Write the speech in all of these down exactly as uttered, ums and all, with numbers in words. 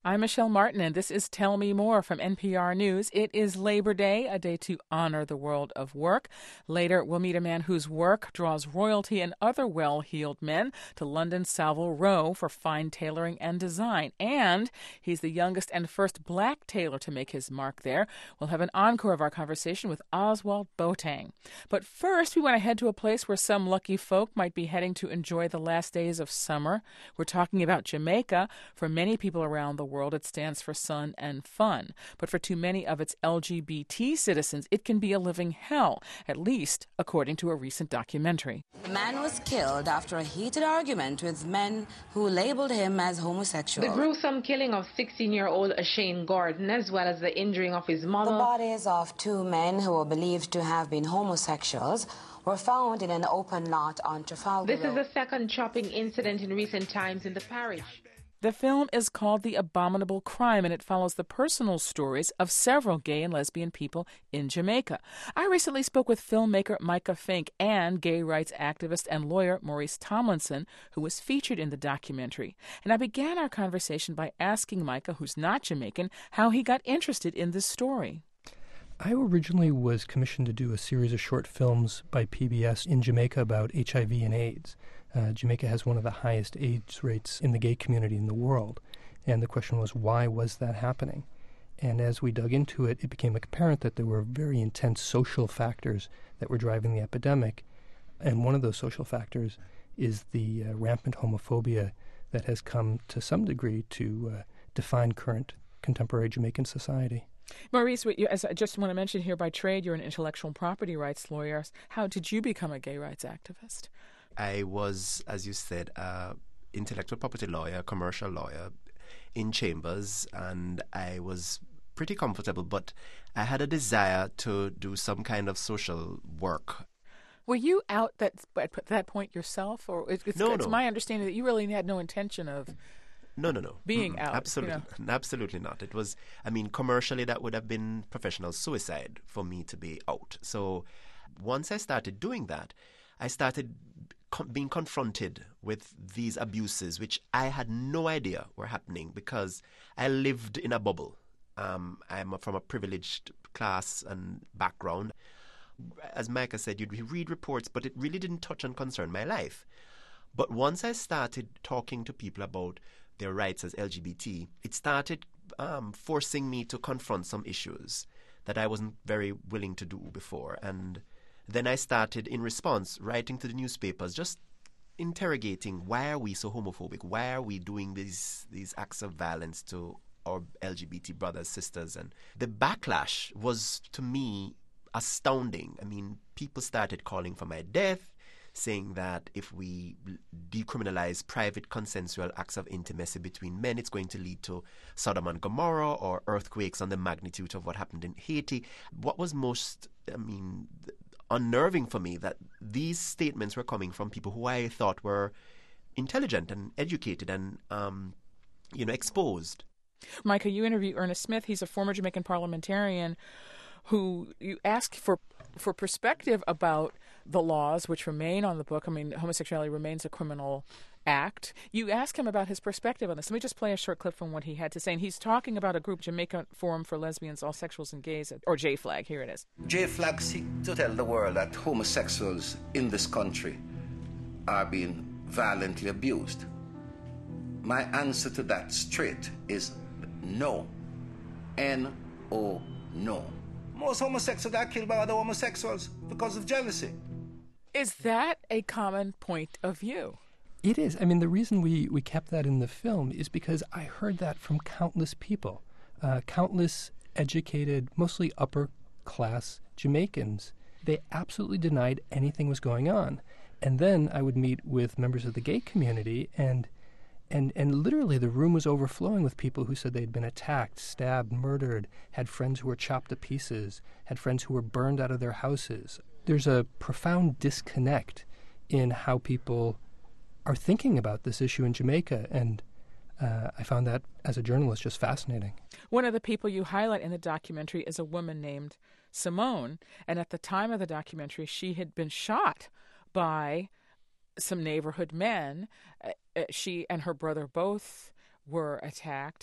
I'm Michelle Martin, and this is Tell Me More from N P R News. It is Labor Day, a day to honor the world of work. Later, we'll meet a man whose work draws royalty and other well-heeled men to London's Savile Row for fine tailoring and design. And he's the youngest and first black tailor to make his mark there. We'll have an encore of our conversation with Oswald Boateng. But first, we want to head to a place where some lucky folk might be heading to enjoy the last days of summer. We're talking about Jamaica. For many people around the world, it stands for sun and fun. But for too many of its L G B T citizens, it can be a living hell, at least according to a recent documentary. The man was killed after a heated argument with men who labeled him as homosexual. The gruesome killing of sixteen-year-old Shane Gordon, as well as the injuring of his mother. The bodies of two men who were believed to have been homosexuals were found in an open lot on Trafalgar This is the second chopping incident in recent times in the parish. The film is called The Abominable Crime, and it follows the personal stories of several gay and lesbian people in Jamaica. I recently spoke with filmmaker Micah Fink and gay rights activist and lawyer Maurice Tomlinson, who was featured in the documentary. And I began our conversation by asking Micah, who's not Jamaican, how he got interested in this story. I originally was commissioned to do a series of short films by P B S in Jamaica about H I V and AIDS. Uh, Jamaica has one of the highest AIDS rates in the gay community in the world. And the question was, why was that happening? And as we dug into it, it became apparent that there were very intense social factors that were driving the epidemic. And one of those social factors is the uh, rampant homophobia that has come to some degree to uh, define current contemporary Jamaican society. Maurice, as I just want to mention here, by trade, you're an intellectual property rights lawyer. How did you become a gay rights activist? I was, as you said, uh, intellectual property lawyer, commercial lawyer in chambers, and I was pretty comfortable, but I had a desire to do some kind of social work. Were you out that, at that point yourself? Or it's, no, it's no. my understanding that you really had no intention of No, no, no. being Mm-mm, out. Absolutely, You know? absolutely not. It was, I mean, commercially that would have been professional suicide for me to be out. So once I started doing that, I started co- being confronted with these abuses, which I had no idea were happening because I lived in a bubble. Um, I'm from a privileged class and background. As Micah said, you'd read reports, but it really didn't touch and concern my life. But once I started talking to people about their rights as L G B T, it started um, forcing me to confront some issues that I wasn't very willing to do before. And then I started, in response, writing to the newspapers, just interrogating, why are we so homophobic? Why are we doing these these acts of violence to our L G B T brothers, sisters? And the backlash was, to me, astounding. I mean, people started calling for my death, saying that if we decriminalize private consensual acts of intimacy between men, it's going to lead to Sodom and Gomorrah or earthquakes on the magnitude of what happened in Haiti. What was most, I mean, unnerving for me, that these statements were coming from people who I thought were intelligent and educated and, um, you know, exposed. Micah, you interviewed Ernest Smith. He's a former Jamaican parliamentarian who you ask for for perspective about the laws which remain on the book. I mean, homosexuality remains a criminal act. You ask him about his perspective on this. Let me just play a short clip from what he had to say. And he's talking about a group, Jamaica Forum for Lesbians, All Sexuals and Gays, or J FLAG. Here it is. J FLAG seek to tell the world that homosexuals in this country are being violently abused. My answer to that straight is no. N O no. Most homosexuals got killed by other homosexuals because of jealousy. Is that a common point of view? It is. I mean, the reason we, we kept that in the film is because I heard that from countless people, uh, countless educated, mostly upper-class Jamaicans. They absolutely denied anything was going on. And then I would meet with members of the gay community, and And and literally the room was overflowing with people who said they'd been attacked, stabbed, murdered, had friends who were chopped to pieces, had friends who were burned out of their houses. There's a profound disconnect in how people are thinking about this issue in Jamaica, and uh, I found that, as a journalist, just fascinating. One of the people you highlight in the documentary is a woman named Simone, and at the time of the documentary, she had been shot by some neighborhood men. Uh, she and her brother both were attacked.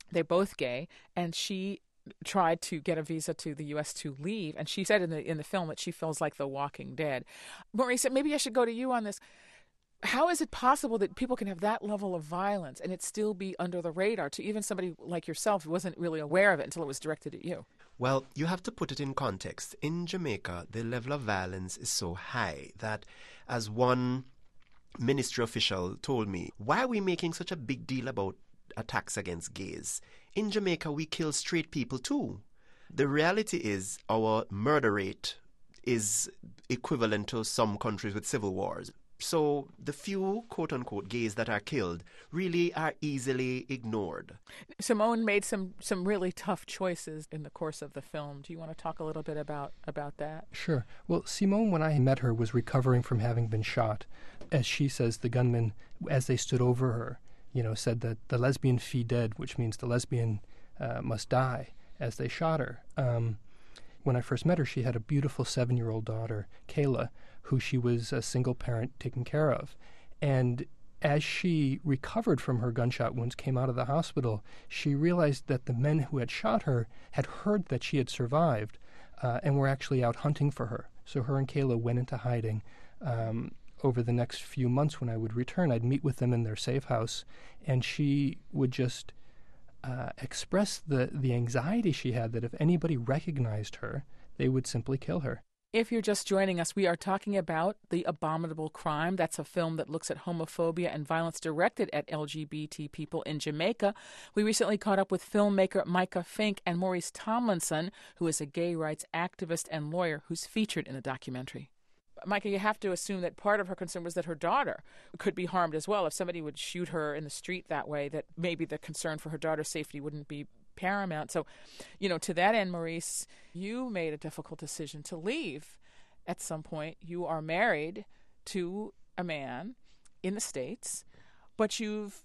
They're both gay, and she tried to get a visa to the U S to leave, and she said in the in the film that she feels like the Walking Dead. Maurice, maybe I should go to you on this. How is it possible that people can have that level of violence and it still be under the radar to even somebody like yourself who wasn't really aware of it until it was directed at you? Well, you have to put it in context. In Jamaica, the level of violence is so high that, as one ministry official told me, why are we making such a big deal about attacks against gays? In Jamaica, we kill straight people too. The reality is our murder rate is equivalent to some countries with civil wars. So the few, quote-unquote, gays that are killed really are easily ignored. Simone made some, some really tough choices in the course of the film. Do you want to talk a little bit about, about that? Sure. Well, Simone, when I met her, was recovering from having been shot. As she says, the gunmen, as they stood over her, you know, said that the lesbian fee dead, which means the lesbian uh, must die, as they shot her. Um, when I first met her, she had a beautiful seven-year-old daughter, Kayla, who she was a single parent taking care of. And as she recovered from her gunshot wounds, came out of the hospital, she realized that the men who had shot her had heard that she had survived uh, and were actually out hunting for her. So her and Kayla went into hiding. Um, over the next few months when I would return, I'd meet with them in their safe house, and she would just uh, express the, the anxiety she had that if anybody recognized her, they would simply kill her. If you're just joining us, we are talking about The Abominable Crime. That's a film that looks at homophobia and violence directed at L G B T people in Jamaica. We recently caught up with filmmaker Micah Fink and Maurice Tomlinson, who is a gay rights activist and lawyer who's featured in the documentary. Micah, you have to assume that part of her concern was that her daughter could be harmed as well. If somebody would shoot her in the street that way, that maybe the concern for her daughter's safety wouldn't be paramount. So, you know, to that end, Maurice, you made a difficult decision to leave at some point. You are married to a man in the States, but you've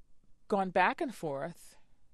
gone back and forth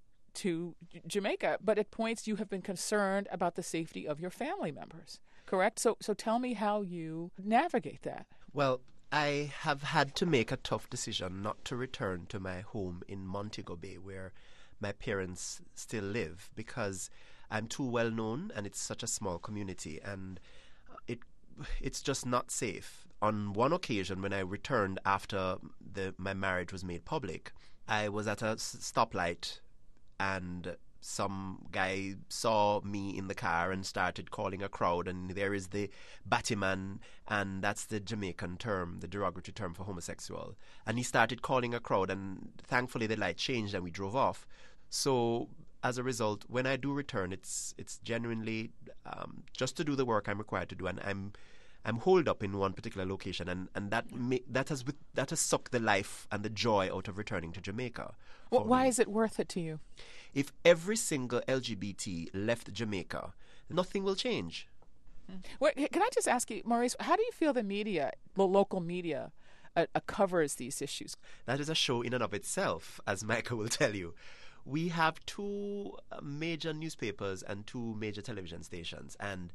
to Jamaica. But at points you have been concerned about the safety of your family members, correct? So, so tell me how you navigate that. Well, I have had to make a tough decision not to return to my home in Montego Bay, where my parents still live, because I'm too well known and it's such a small community, and it it's just not safe. On one occasion, when I returned after the, my marriage was made public, I was at a stoplight and some guy saw me in the car and started calling a crowd, and there is the Batman, and that's the Jamaican term, the derogatory term for homosexual. And he started calling a crowd, and thankfully the light changed and we drove off. So as a result, when I do return, it's it's genuinely um, just to do the work I'm required to do, and I'm I'm holed up in one particular location, and and that ma- that has with, that has sucked the life and the joy out of returning to Jamaica. Well, why me. is it worth it to you? If every single L G B T left Jamaica, nothing will change. Hmm. What, can I just ask you, Maurice, how do you feel the media, the local media, uh, uh, covers these issues? That is a show in and of itself, as Micah will tell you. We have two major newspapers and two major television stations, and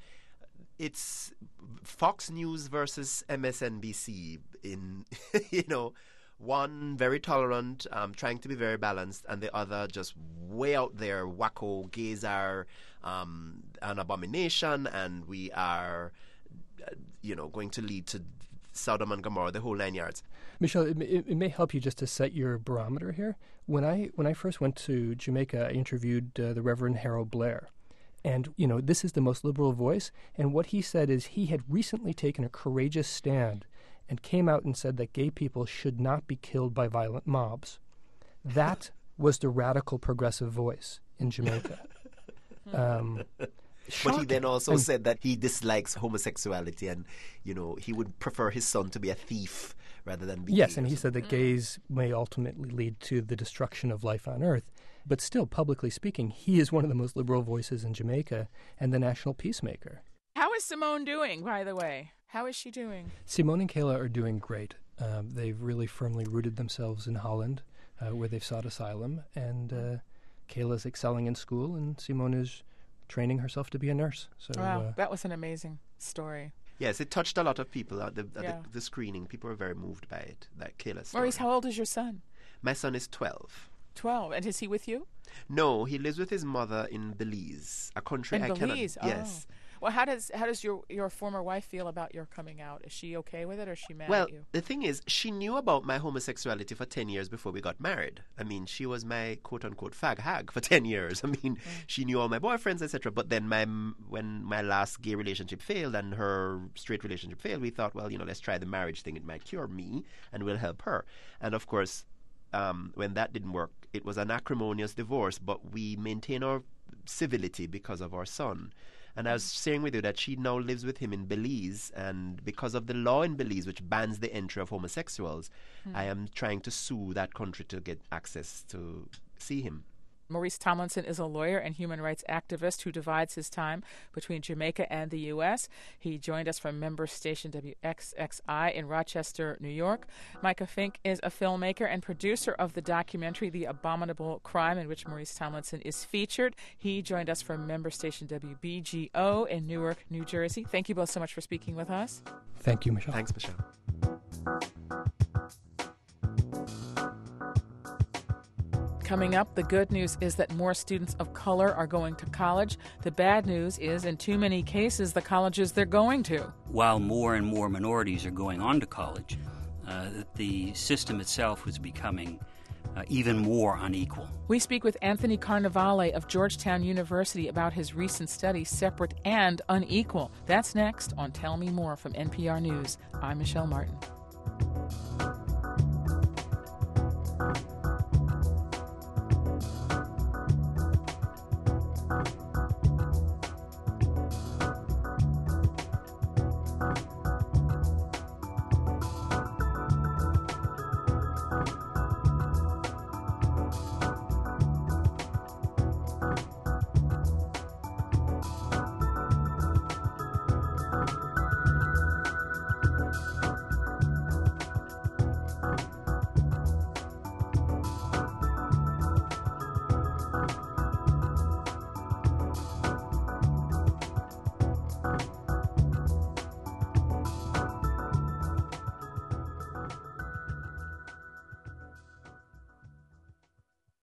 it's Fox News versus M S N B C in, you know, one very tolerant, um, trying to be very balanced, and the other just way out there, wacko, gays are um, an abomination, and we are, uh, you know, going to lead to Sodom and Gomorrah, the whole nine yards. Michelle, it, it, it may help you just to set your barometer here. When I when I first went to Jamaica, I interviewed uh, the Reverend Harold Blair. And, you know, this is the most liberal voice. And what he said is he had recently taken a courageous stand and came out and said that gay people should not be killed by violent mobs. That was the radical progressive voice in Jamaica. Um, but he then also and, said that he dislikes homosexuality, and, you know, he would prefer his son to be a thief rather than be Yes, gay. and he said that gays may ultimately lead to the destruction of life on Earth. But still, publicly speaking, he is one of the most liberal voices in Jamaica and the national peacemaker. How is Simone doing, by the way? How is she doing? Simone and Kayla are doing great. Um, they've really firmly rooted themselves in Holland, uh, where they've sought asylum. And uh, Kayla's excelling in school, and Simone is training herself to be a nurse. So, wow, uh, that was an amazing story. Yes, it touched a lot of people at the, at Yeah. the, the screening. People were very moved by it, that Kayla's story. Maurice, how old is your son? My son is twelve. twelve. And is he with you? No, he lives with his mother in Belize, a country In I Belize? cannot. Oh. Yes. Well, how does how does your your former wife feel about your coming out? Is she okay with it, or is she mad Well, at you? the thing is, she knew about my homosexuality for ten years before we got married. I mean, she was my quote-unquote fag hag for ten years. I mean, mm. she knew all my boyfriends, et cetera. But then my when my last gay relationship failed and her straight relationship failed, we thought, well, you know, let's try the marriage thing. It might cure me and will help her. And, of course, um, when that didn't work, it was an acrimonious divorce, but we maintain our civility because of our son. And I was sharing with you that she now lives with him in Belize, and because of the law in Belize, which bans the entry of homosexuals, mm. I am trying to sue that country to get access to see him. Maurice Tomlinson is a lawyer and human rights activist who divides his time between Jamaica and the U S. He joined us from member station W X X I in Rochester, New York. Micah Fink is a filmmaker and producer of the documentary The Abominable Crime, in which Maurice Tomlinson is featured. He joined us from member station W B G O in Newark, New Jersey. Thank you both so much for speaking with us. Thank you, Michelle. Thanks, Michelle. Coming up, the good news is that more students of color are going to college. The bad news is, in too many cases, the colleges they're going to. While more and more minorities are going on to college, uh, the system itself was becoming uh, even more unequal. We speak with Anthony Carnevale of Georgetown University about his recent study, Separate and Unequal. That's next on Tell Me More from N P R News. I'm Michelle Martin.